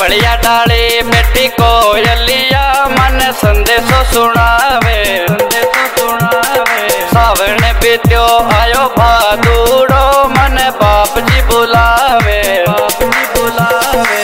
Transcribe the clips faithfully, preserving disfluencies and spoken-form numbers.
पिपलिया डाली बेटी कोयलिया मन संदेशो सुनावे, संदेशो सुनावे। सावन बीत्यो आयो भादुड़ो मन बाप जी बुलावे, बाप जी बुलावे।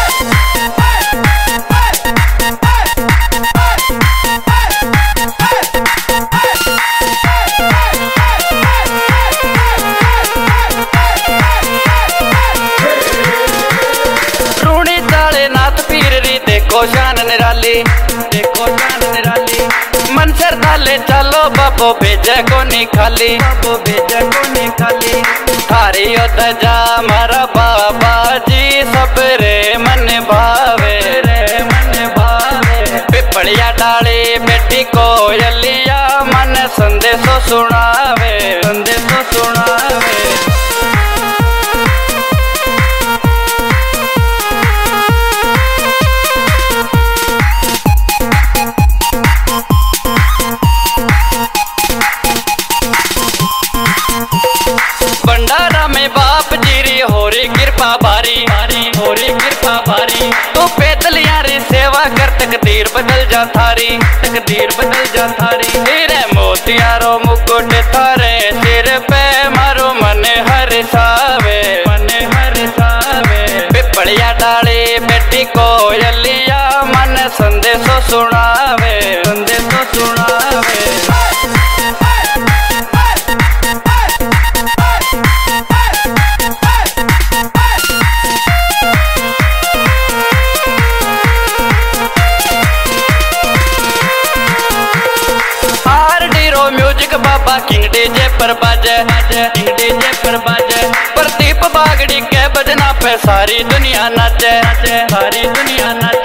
देखो शान निराली, देखो शान निराली। मन श्रद्धाले चलो बाबो भेजे को नहीं खाली, बाबो भेजे को नहीं खाली। थारी ध्वजा मारा बाबा जी सब रे मन भावे, रे मन भावे। पिपलिया डाली बेटी कोयलिया मन संदेशो सुनावे, संदेशो सुनावे। भंडारा में बाप जीरी होरी कृपा भारी, भारी होरी कृपा भारी। तू पैदल यारी सेवा कर तकदीर बदल जा थारी, तकदीर बदल जा थारी। हीरे मोतियारो मुकुट थारे सिर पे मारो मन हर्षावे, मन हर्षावे। पिपलिया डाली बेटी कोयलिया मन संदेशो सुनावे, संदेशो सुनावे। म्यूजिक बाबा किंग डीजे पर बाजे, किंग डीजे पर बाजे। प्रदीप बागड़ी के बजना पे सारी दुनिया नाचे, सारी दुनिया नाचे।